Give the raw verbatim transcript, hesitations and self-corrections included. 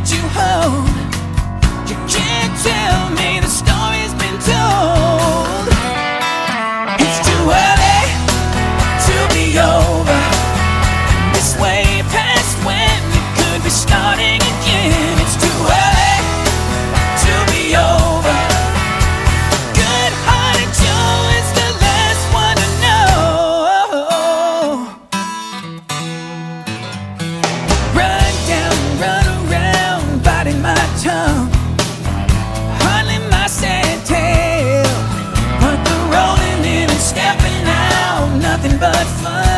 you hold. You can't tell me the story's been told. It's too early to be over. This way past when you could be starting again. It's too early to be over. Good-hearted Joe is the last one to know. Run down, run around, biting my tongue, hardly my sad tale, but the rolling in and stepping out, nothing but fun.